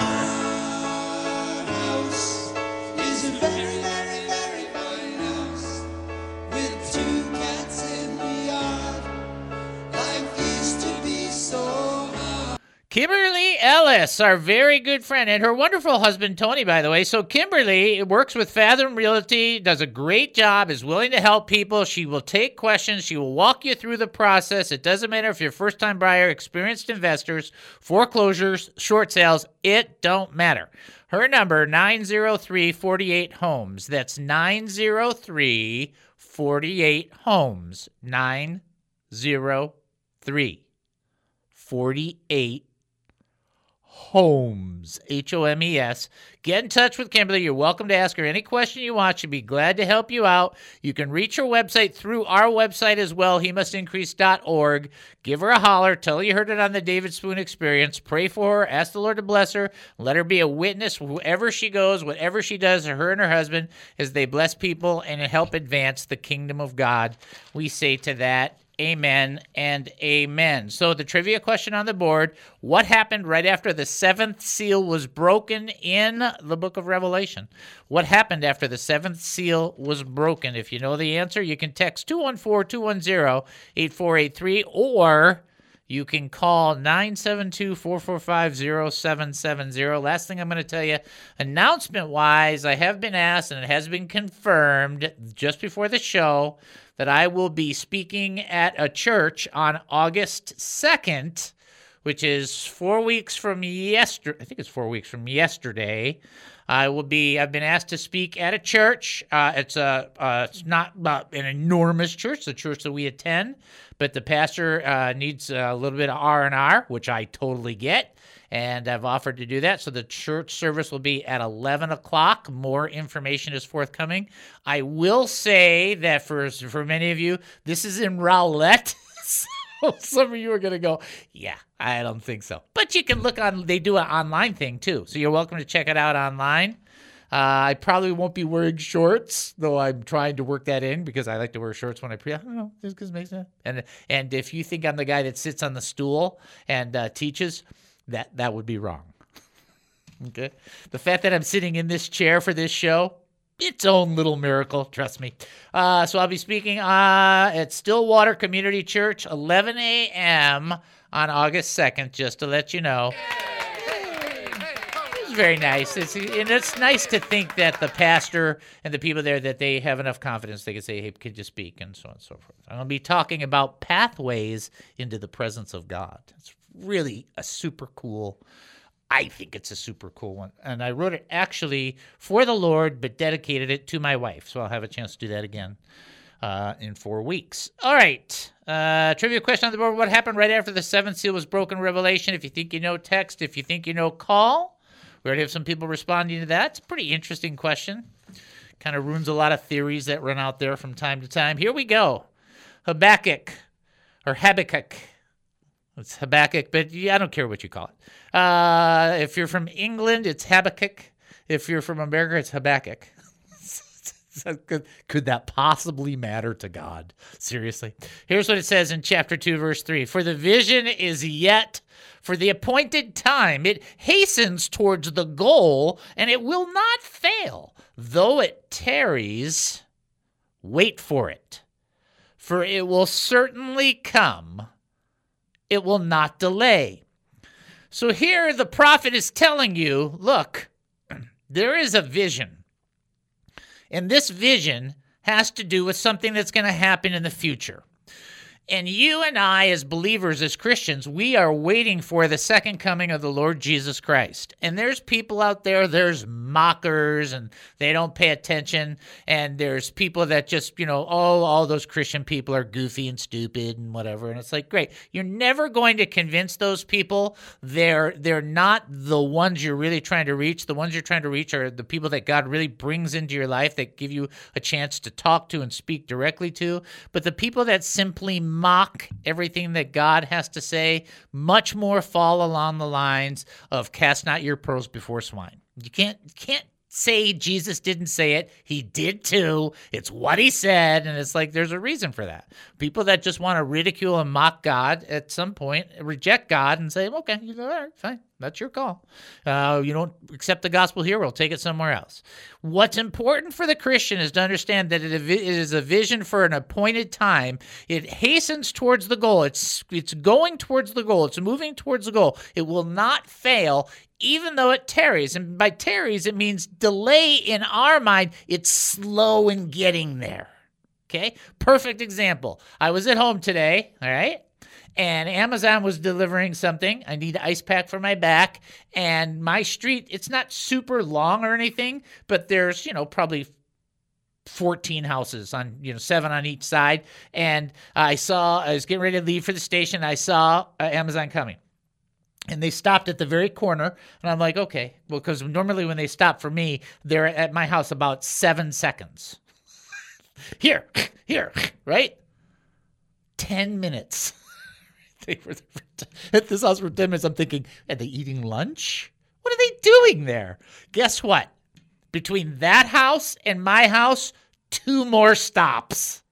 S3: Kimberly Ellis, our very good friend, and her wonderful husband, Tony, by the way. So Kimberly works with Fathom Realty, does a great job, is willing to help people. She will take questions. She will walk you through the process. It doesn't matter if you're a first-time buyer, experienced investors, foreclosures, short sales. It don't matter. Her number, nine zero three, four eight, homes. That's nine zero three, four eight, homes. nine zero three, four eight, homes. H O M E S. Get in touch with Kimberly. You're welcome to ask her any question you want. She'd be glad to help you out. You can reach her website through our website as well, he must increase dot org. Give her a holler. Tell her you heard it on the David Spoon Experience. Pray for her. Ask the Lord to bless her. Let her be a witness wherever she goes, whatever she does, her and her husband, as they bless people and help advance the kingdom of God. We say to that, amen and amen. So the trivia question on the board, what happened right after the seventh seal was broken in the book of Revelation? What happened after the seventh seal was broken? If you know the answer, you can text two one four, two one zero, eight four eight three, or you can call nine seven two, four four five, zero seven seven zero. Last thing I'm going to tell you, announcement-wise, I have been asked, and it has been confirmed just before the show, that I will be speaking at a church on August second, which is four weeks from yesterday. I think it's four weeks from yesterday. I will be. I've been asked to speak at a church. Uh, it's a. Uh, it's not uh, an enormous church. It's a church that we attend, but the pastor uh, needs a little bit of R and R, which I totally get, and I've offered to do that. So the church service will be at eleven o'clock. More information is forthcoming. I will say that for for many of you, this is in Rowlett. Some of you are going to go, yeah, I don't think so. But you can look on, they do an online thing too. So you're welcome to check it out online. Uh, I probably won't be wearing shorts, though I'm trying to work that in because I like to wear shorts when I pre. I don't know, just because it makes sense. And, and if you think I'm the guy that sits on the stool and uh, teaches, that, that would be wrong. Okay. The fact that I'm sitting in this chair for this show, its own little miracle, trust me. Uh, so I'll be speaking uh, at Stillwater Community Church, eleven a.m. on August second, just to let you know. It's very nice. It's, and it's nice to think that the pastor and the people there, that they have enough confidence they can say, hey, could you speak, and so on and so forth. I'm going to be talking about pathways into the presence of God. It's really a super cool I think it's a super cool one. And I wrote it actually for the Lord, but dedicated it to my wife. So I'll have a chance to do that again uh, in four weeks. All right. Uh, trivia question on the board. What happened right after the seventh seal was broken? Revelation. If you think you know, text. If you think you know, call. We already have some people responding to that. It's a pretty interesting question. Kind of ruins a lot of theories that run out there from time to time. Here we go. Habakkuk or Habakkuk. It's Habakkuk, but yeah, I don't care what you call it. Uh, if you're from England, it's Habakkuk. If you're from America, it's Habakkuk. could, could that possibly matter to God? Seriously. Here's what it says in chapter two, verse three. For the vision is yet for the appointed time. It hastens towards the goal, and it will not fail. Though it tarries, wait for it. For it will certainly come. It will not delay. So here the prophet is telling you, look, there is a vision. And this vision has to do with something that's going to happen in the future. And you and I, as believers, as Christians, we are waiting for the second coming of the Lord Jesus Christ. And there's people out there, there's mockers, and they don't pay attention. And there's people that just, you know, oh, all those Christian people are goofy and stupid and whatever. And it's like, great. You're never going to convince those people. They're, they're not the ones you're really trying to reach. The ones you're trying to reach are the people that God really brings into your life, that give you a chance to talk to and speak directly to. But the people that simply mock everything that God has to say, much more fall along the lines of cast not your pearls before swine. You can't you can't say Jesus didn't say it. He did too. It's what he said, and it's like there's a reason for that. People that just want to ridicule and mock God at some point reject God and say, okay, you go, all right, fine. That's your call. Uh, you don't accept the gospel here, we'll take it somewhere else. What's important for the Christian is to understand that it is a vision for an appointed time. It hastens towards the goal. It's it's going towards the goal. It's moving towards the goal. It will not fail, even though it tarries. And by tarries, it means delay in our mind. It's slow in getting there. Okay? Perfect example. I was at home today, all right? And Amazon was delivering something. I need an ice pack for my back. And my street, it's not super long or anything, but there's, you know, probably fourteen houses on, you know, seven on each side. And I saw, I was getting ready to leave for the station. I saw uh, Amazon coming. And they stopped at the very corner. And I'm like, okay, well, because normally when they stop for me, they're at my house about seven seconds. Here, here, right? Ten minutes. They were at this house for ten minutes. I'm thinking, are they eating lunch? What are they doing there? Guess what? Between that house and my house, two more stops.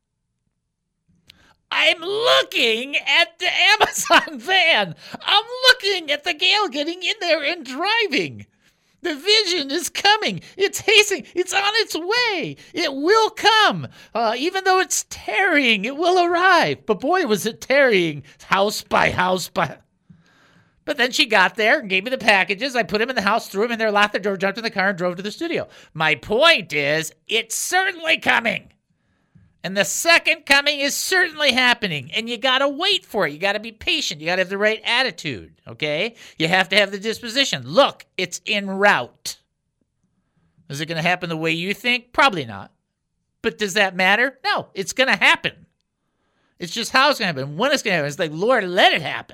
S3: I'm looking at the Amazon van. I'm looking at the gal getting in there and driving. The vision is coming. It's hastening. It's on its way. It will come. Uh, even though it's tarrying, it will arrive. But boy, was it tarrying, house by house by... But then she got there and gave me the packages. I put them in the house, threw them in there, locked the door, jumped in the car, and drove to the studio. My point is, it's certainly coming. And the second coming is certainly happening. And you got to wait for it. You got to be patient. You got to have the right attitude, okay? You have to have the disposition. Look, it's en route. Is it going to happen the way you think? Probably not. But does that matter? No, it's going to happen. It's just how it's going to happen. When it's going to happen. It's like, Lord, let it happen.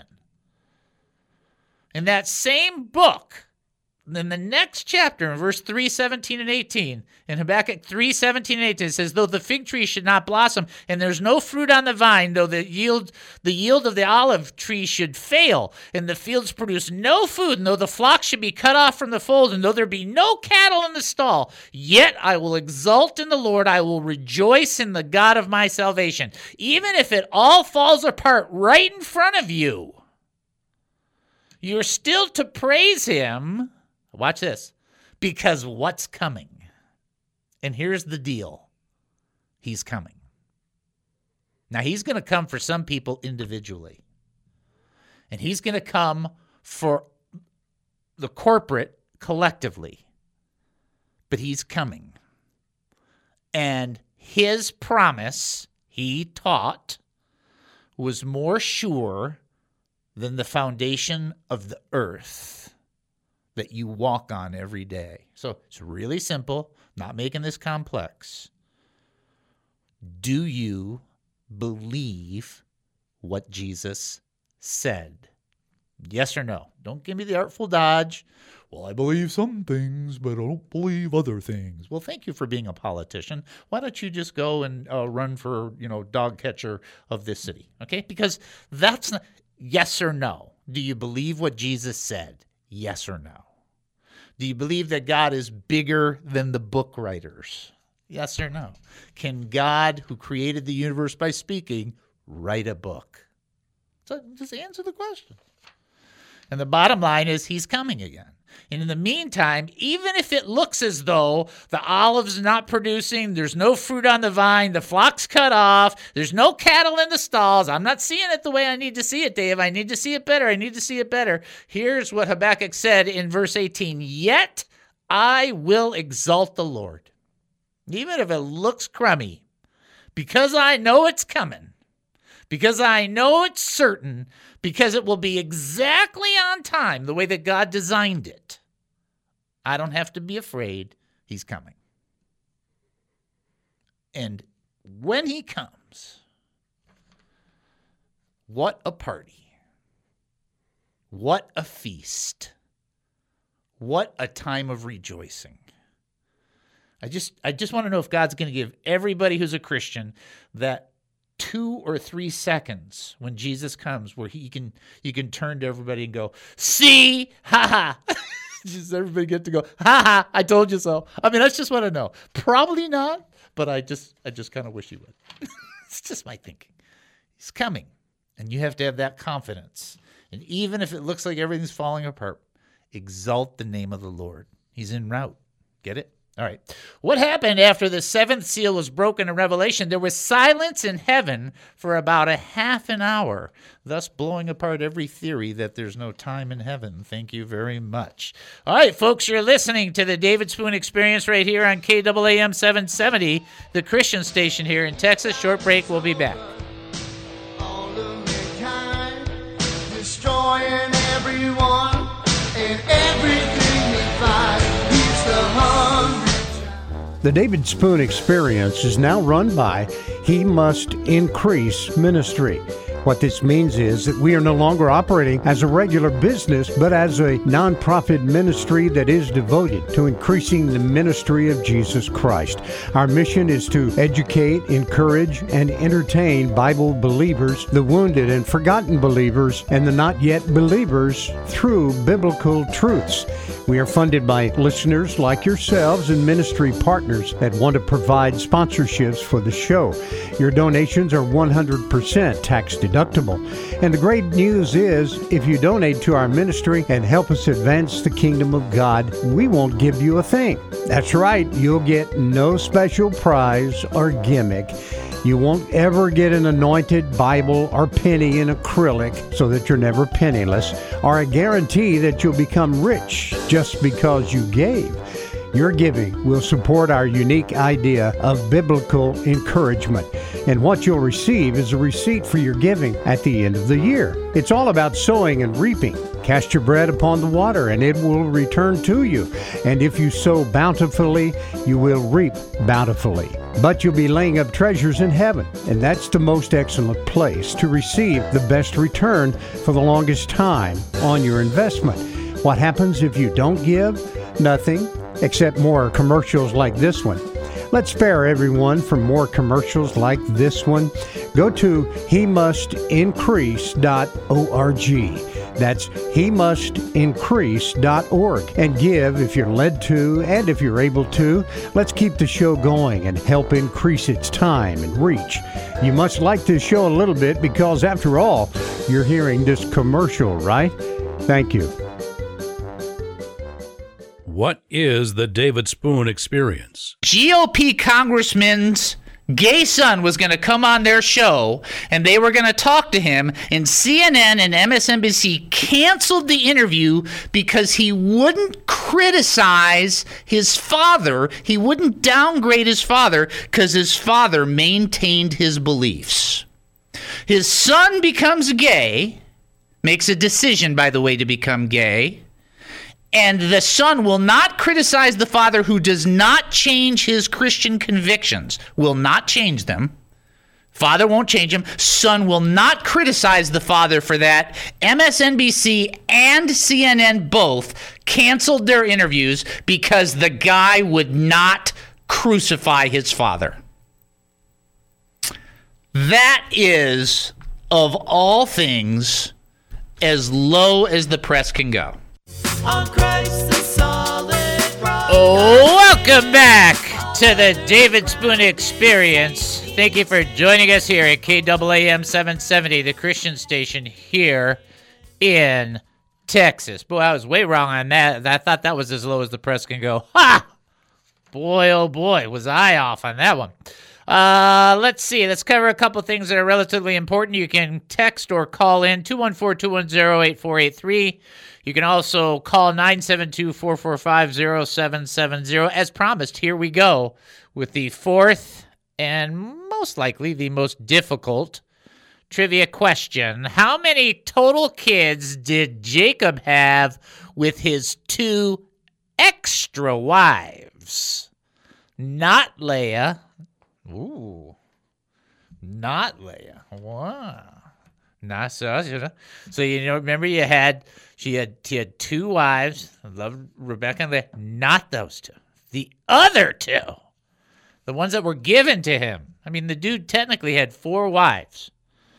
S3: In that same book, in the next chapter, in verse three, seventeen, and eighteen, in Habakkuk three, seventeen, and eighteen, it says, though the fig tree should not blossom, and there's no fruit on the vine, though the yield the yield of the olive tree should fail, and the fields produce no food, and though the flock should be cut off from the fold, and though there be no cattle in the stall, yet I will exult in the Lord, I will rejoice in the God of my salvation. Even if it all falls apart right in front of you, you're still to praise him. Watch this. Because what's coming? And here's the deal. He's coming. Now, he's going to come for some people individually. And he's going to come for the corporate collectively. But he's coming. And his promise, he taught, was more sure than the foundation of the earth that you walk on every day. So it's really simple, not making this complex. Do you believe what Jesus said? Yes or no? Don't give me the artful dodge. Well, I believe some things, but I don't believe other things. Well, thank you for being a politician. Why don't you just go and uh, run for, you know, dog catcher of this city? Okay? Because that's not... Yes or no? Do you believe what Jesus said? Yes or no? Do you believe that God is bigger than the book writers? Yes or no? Can God, who created the universe by speaking, write a book? So just answer the question. And the bottom line is he's coming again. And in the meantime, even if it looks as though the olive's not producing, there's no fruit on the vine, the flock's cut off, there's no cattle in the stalls, I'm not seeing it the way I need to see it, Dave. I need to see it better. I need to see it better. Here's what Habakkuk said in verse eighteen. Yet I will exalt the Lord, even if it looks crummy, because I know it's coming, because I know it's certain, because it will be exactly on time, the way that God designed it. I don't have to be afraid. He's coming. And when he comes, what a party. What a feast. What a time of rejoicing. I just I just want to know if God's going to give everybody who's a Christian that two or three seconds when Jesus comes where he can you can turn to everybody and go, see, ha ha. Just everybody get to go, ha ha, I told you so. I mean, that's just what I know. Probably not, but I just I just kind of wish he would. It's just my thinking. He's coming, and you have to have that confidence. And even if it looks like everything's falling apart, exalt the name of the Lord. He's en route. Get it? All right. What happened after the seventh seal was broken in Revelation? There was silence in heaven for about a half an hour, thus blowing apart every theory that there's no time in heaven. Thank you very much. All right, folks, you're listening to the David Spoon Experience right here on K A A M seven seventy, the Christian station here in Texas. Short break. We'll be back.
S13: Destroying everyone and everything they find. He's the hungry.
S16: The David Spoon Experience is now run by He Must Increase Ministry. What this means is that we are no longer operating as a regular business, but as a nonprofit ministry that is devoted to increasing the ministry of Jesus Christ. Our mission is to educate, encourage, and entertain Bible believers, the wounded and forgotten believers, and the not yet believers through biblical truths. We are funded by listeners like yourselves and ministry partners that want to provide sponsorships for the show. Your donations are one hundred percent tax deductible. And the great news is, if you donate to our ministry and help us advance the kingdom of God, we won't give you a thing. That's right, you'll get no special prize or gimmick. You won't ever get an anointed Bible or penny in acrylic so that you're never penniless, or a guarantee that you'll become rich just because you gave. Your giving will support our unique idea of biblical encouragement. And what you'll receive is a receipt for your giving at the end of the year. It's all about sowing and reaping. Cast your bread upon the water, and it will return to you. And if you sow bountifully, you will reap bountifully. But you'll be laying up treasures in heaven, and that's the most excellent place to receive the best return for the longest time on your investment. What happens if you don't give? Nothing, except more commercials like this one. Let's spare everyone from more commercials like this one. Go to he must increase dot org. That's he must increase dot org, and give if you're led to and if you're able to. Let's keep the show going and help increase its time and reach. You must like this show a little bit because, after all, you're hearing this commercial, right? Thank you.
S11: What is the David Spoon Experience?
S3: G O P congressman's gay son was going to come on their show, and they were going to talk to him, and C N N and M S N B C canceled the interview because he wouldn't criticize his father. He wouldn't downgrade his father because his father maintained his beliefs. His son becomes gay, makes a decision, by the way, to become gay. And the son will not criticize the father, who does not change his Christian convictions, will not change them. Father won't change him. Son will not criticize the father for that. M S N B C and C N N both canceled their interviews because the guy would not crucify his father. That is, of all things, as low as the press can go.
S13: On Christ the solid rock.
S3: Welcome back to the David Spoon Experience. Thank you for joining us here at K A A M seven seventy, the Christian station here in Texas. Boy, I was way wrong on that. I thought that was as low as the press can go. Ha! Boy, oh boy, was I off on that one. Uh, let's see. Let's cover a couple things that are relatively important. You can text or call in two one four, two one zero, eight four eight three. You can also call nine seven two, four four five, zero seven seven zero. As promised, here we go with the fourth and most likely the most difficult trivia question. How many total kids did Jacob have with his two extra wives? Not Leah. Ooh. Not Leah. Wow. Not so. So, you know, remember you had... She had, she had two wives. I love Rebecca and Leah. Not those two. The other two. The ones that were given to him. I mean, the dude technically had four wives.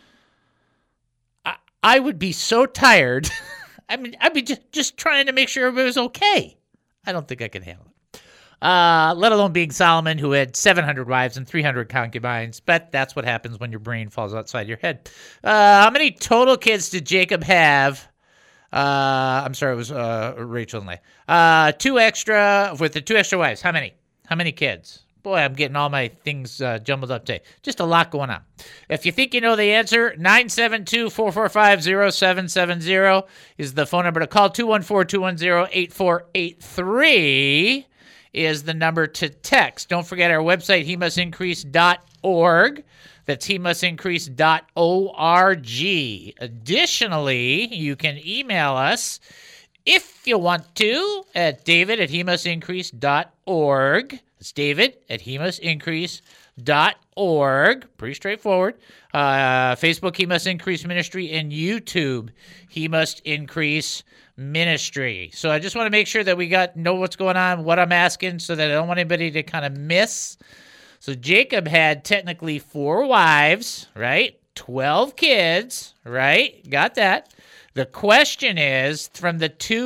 S3: I, I would be so tired. I mean, I'd be just, just trying to make sure everybody was okay. I don't think I can handle it. Uh, let alone being Solomon, who had seven hundred wives and three hundred concubines. But that's what happens when your brain falls outside your head. Uh, how many total kids did Jacob have? Uh, I'm sorry, it was uh, Rachel and Leah. Uh, two extra, with the two extra wives. How many? How many kids? Boy, I'm getting all my things uh, jumbled up today. Just a lot going on. If you think you know the answer, nine seven two, four four five, zero seven seven zero is the phone number to call. two one four, two one zero, eight four eight three is the number to text. Don't forget our website, he must increase dot org. That's he must increase dot org. Additionally, you can email us if you want to at david at he must increase dot org. It's david at he must increase dot org. Pretty straightforward. Uh, Facebook, He Must Increase Ministry, and YouTube, He Must Increase Ministry. So I just want to make sure that we got know what's going on, what I'm asking, so that I don't want anybody to kind of miss. So Jacob had technically four wives, right? twelve kids, right? Got that. The question is, from the two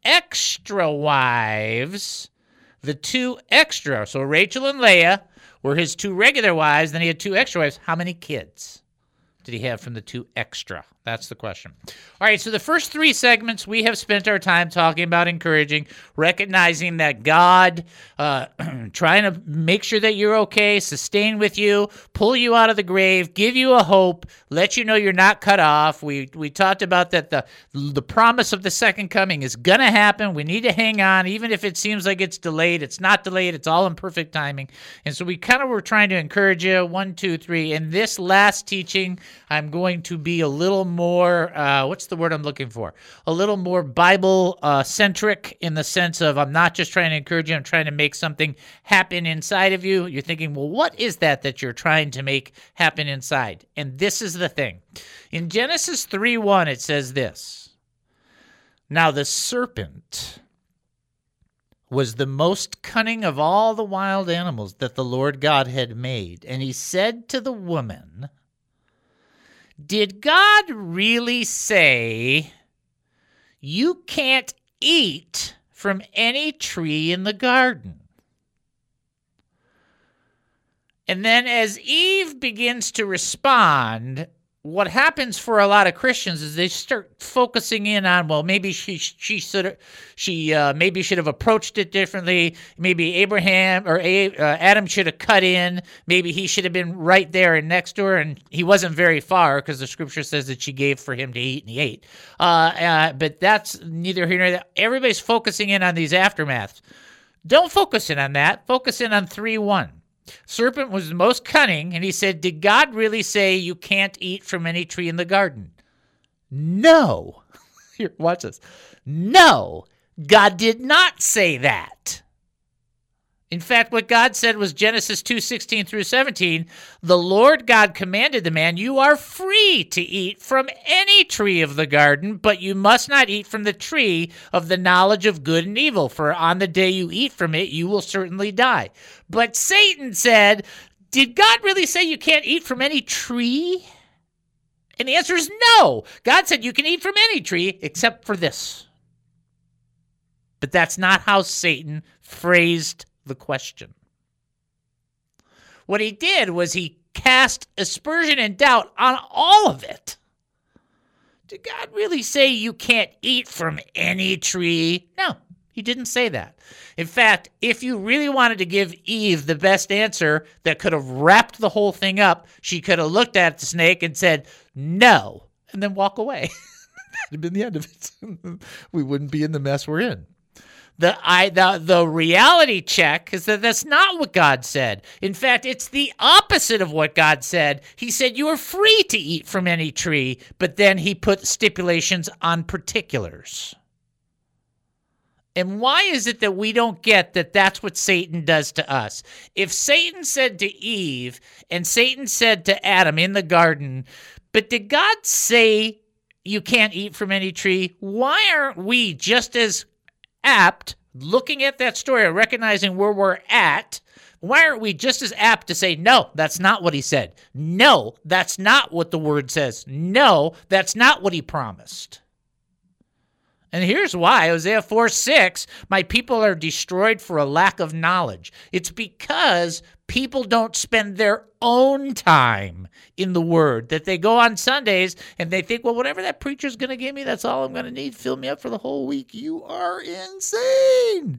S3: extra wives, the two extra, so Rachel and Leah were his two regular wives, then he had two extra wives. How many kids did he have from the two extra? That's the question. All right, so the first three segments, we have spent our time talking about encouraging, recognizing that God, uh, trying to make sure that you're okay, sustain with you, pull you out of the grave, give you a hope, let you know you're not cut off. We we talked about that the the promise of the second coming is going to happen. We need to hang on, even if it seems like it's delayed. It's not delayed. It's all in perfect timing. And so we kind of were trying to encourage you. One, two, three. In this last teaching, I'm going to be a little more, uh, what's the word I'm looking for? A little more Bible-centric uh, in the sense of I'm not just trying to encourage you, I'm trying to make something happen inside of you. You're thinking, well, what is that that you're trying to make happen inside? And this is the thing. In Genesis three one, it says this. Now the serpent was the most cunning of all the wild animals that the Lord God had made. And he said to the woman, did God really say you can't eat from any tree in the garden? And then as Eve begins to respond, what happens for a lot of Christians is they start focusing in on, well, maybe she she should she uh, maybe should have approached it differently. Maybe Abraham or A, uh, Adam should have cut in. Maybe he should have been right there and next to her, and he wasn't very far because the scripture says that she gave for him to eat, and he ate. Uh, uh, but that's neither here nor there. Everybody's focusing in on these aftermaths. Don't focus in on that. Focus in on three one. Serpent was the most cunning, and he said, did God really say you can't eat from any tree in the garden? No. Here, watch this. No, God did not say that. In fact, what God said was Genesis two sixteen through seventeen, the Lord God commanded the man, you are free to eat from any tree of the garden, but you must not eat from the tree of the knowledge of good and evil, for on the day you eat from it, you will certainly die. But Satan said, did God really say you can't eat from any tree? And the answer is no. God said you can eat from any tree except for this. But that's not how Satan phrased the question. What he did was he cast aspersion and doubt on all of it. Did God really say you can't eat from any tree? No, he didn't say that. In fact, if you really wanted to give Eve the best answer that could have wrapped the whole thing up, she could have looked at the snake and said, no, and then walk away. That would have been the end of it. We wouldn't be in the mess we're in. The, I, the the reality check is that that's not what God said. In fact, it's the opposite of what God said. He said you are free to eat from any tree, but then he put stipulations on particulars. And why is it that we don't get that that's what Satan does to us? If Satan said to Eve and Satan said to Adam in the garden, but did God say you can't eat from any tree? Why aren't we just as apt, looking at that story and recognizing where we're at, why aren't we just as apt to say, no, that's not what he said. No, that's not what the word says. No, that's not what he promised. And here's why. Hosea four six, my people are destroyed for a lack of knowledge. It's because people don't spend their own time in the Word, that they go on Sundays and they think, well, whatever that preacher's going to give me, that's all I'm going to need. Fill me up for the whole week. You are insane.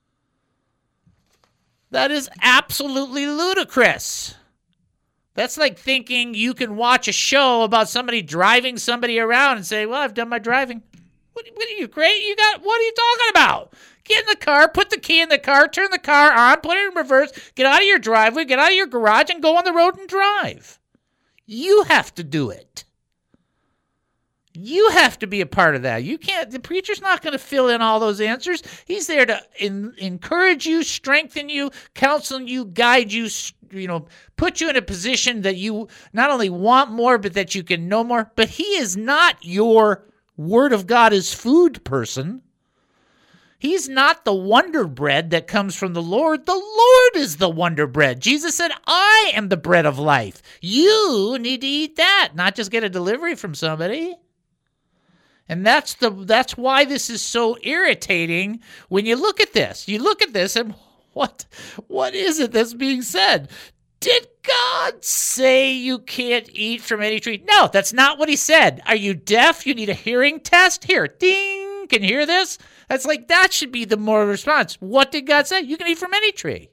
S3: That is absolutely ludicrous. That's like thinking you can watch a show about somebody driving somebody around and say, well, I've done my driving. What, what are you, great? You got, what are you talking about? Get in the car, put the key in the car, turn the car on, put it in reverse, get out of your driveway, get out of your garage, and go on the road and drive. You have to do it. You have to be a part of that. You can't, the preacher's not going to fill in all those answers. He's there to in, encourage you, strengthen you, counsel you, guide you, you know, put you in a position that you not only want more, but that you can know more. But he is not your Word of God is food person. He's not the Wonder Bread that comes from the Lord. The Lord is the Wonder Bread. Jesus said, I am the bread of life. You need to eat that, not just get a delivery from somebody. And that's the that's why this is so irritating when you look at this. You look at this and what what is it that's being said? Did God say you can't eat from any tree? No, that's not what he said. Are you deaf? You need a hearing test? Here, ding, can you hear this? That's like, that should be the moral response. What did God say? You can eat from any tree.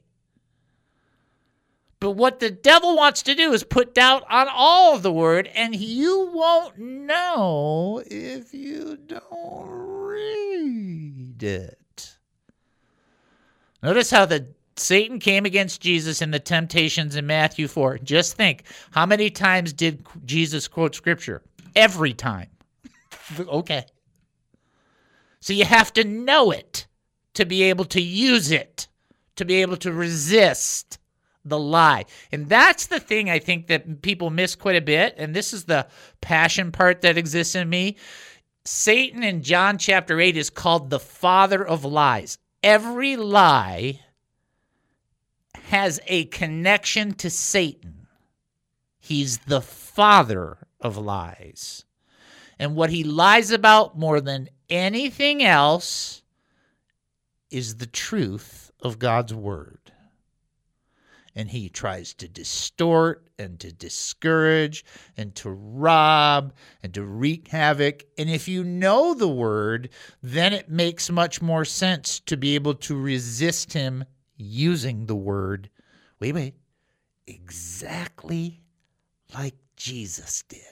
S3: But what the devil wants to do is put doubt on all of the word, and you won't know if you don't read it. Notice how the Satan came against Jesus in the temptations in Matthew four. Just think, how many times did Jesus quote Scripture? Every time. Okay. So you have to know it to be able to use it, to be able to resist the lie. And that's the thing I think that people miss quite a bit, and this is the passion part that exists in me. Satan in John chapter eight is called the father of lies. Every lie has a connection to Satan. He's the father of lies. And what he lies about more than anything else is the truth of God's word. And he tries to distort and to discourage and to rob and to wreak havoc. And if you know the word, then it makes much more sense to be able to resist him using the word, wait, wait, exactly like Jesus did.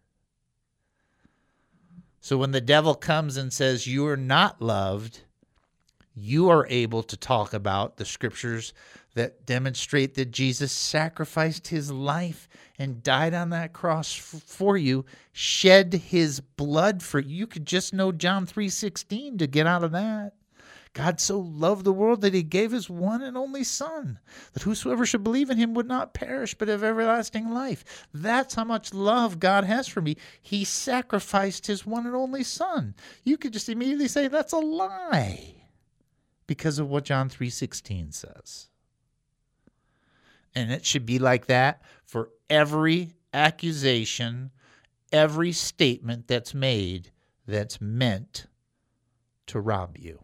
S3: So when the devil comes and says you are not loved, you are able to talk about the scriptures that demonstrate that Jesus sacrificed his life and died on that cross f- for you, shed his blood for you. You could just know John three sixteen to get out of that. God so loved the world that he gave his one and only Son, that whosoever should believe in him would not perish but have everlasting life. That's how much love God has for me. He sacrificed his one and only Son. You could just immediately say that's a lie because of what John three sixteen says. And it should be like that for every accusation, every statement that's made that's meant to rob you.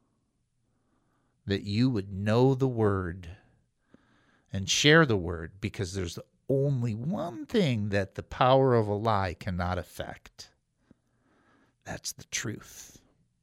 S3: That you would know the word and share the word, because there's only one thing that the power of a lie cannot affect. That's the truth.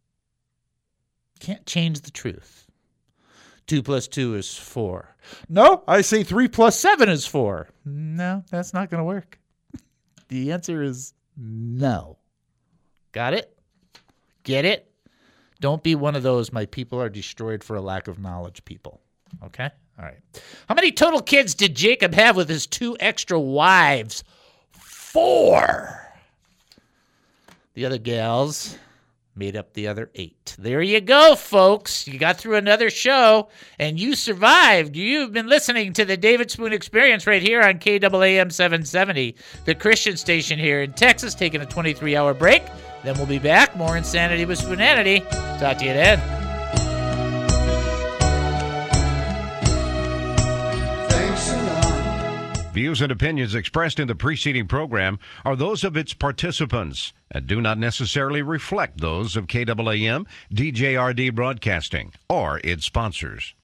S3: Can't change the truth. Two plus two is four. No, I say three plus seven is four. No, that's not going to work. The answer is no. Got it? Get it? Don't be one of those my people are destroyed for a lack of knowledge people. Okay? All right. How many total kids did Jacob have with his two extra wives? Four. The other gals made up the other eight. There you go, folks. You got through another show, and you survived. You've been listening to the David Spoon Experience right here on K A A M seven seventy, the Christian station here in Texas, taking a twenty-three hour break. Then we'll be back. More Insanity with Spoonanity. Talk to you then.
S1: Views and opinions expressed in the preceding program are those of its participants and do not necessarily reflect those of K A A M, D J R D Broadcasting, or its sponsors.